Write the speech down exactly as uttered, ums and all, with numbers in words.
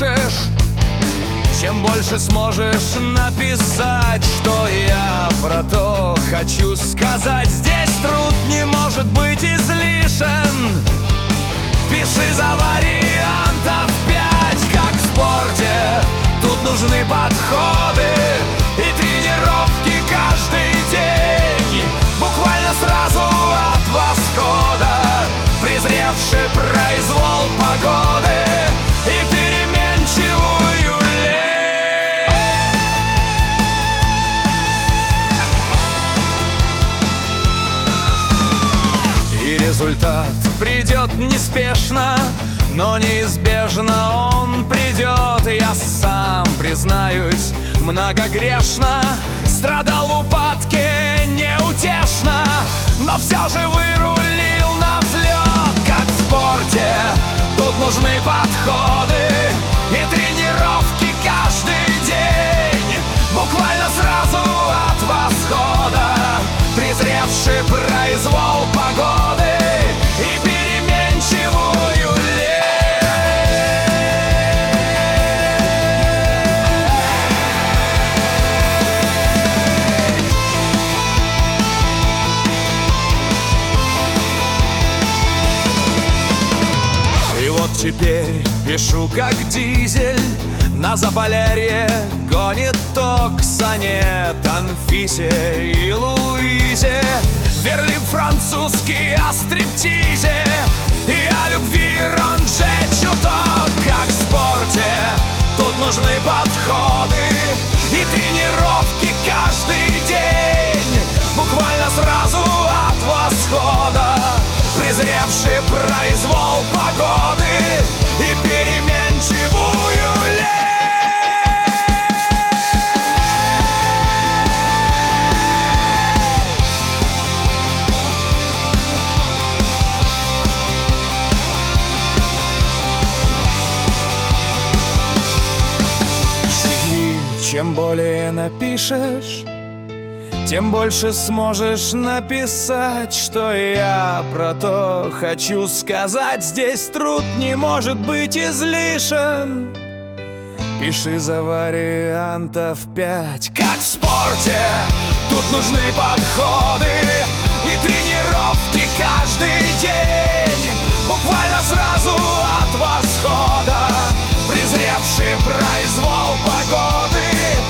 напишешь, тем больше сможешь написать, что я про то хочу сказать. Здесь труд не может быть излишен. Пиши за вариантов пять, как в спорте. Тут нужны подходы и тренировки каждый день. Буквально сразу от восхода, презревший произвол погоды и переменчивую лень. И результат придет неспешно, но неизбежно он придет. Я сам, признаюсь, многогрешно страдал в упадке неутешно, но все же вырулил на взлет, как в спорте. Тут нужны подходы и тренировки каждый день. Буквально сразу от восхода, презревший произвол погоды и переменчивую лень. И вот теперь пишу как дизель, на Заполярье гонит Оксане, Анфисе и Луизе. Берлин французский о стриптизе и о любви раньше чуток, как в спорте. Тут нужны подходы и тренировки каждый день. Буквально сразу от восхода, презревший произвол погоды и переменчивую лень. Чем более напишешь, тем больше сможешь написать, что я про то хочу сказать. Здесь труд не может быть излишен. Пиши за вариантов пять, как в спорте. Тут нужны подходы и тренировки каждый день. Буквально сразу от восхода, презревший произвол погоды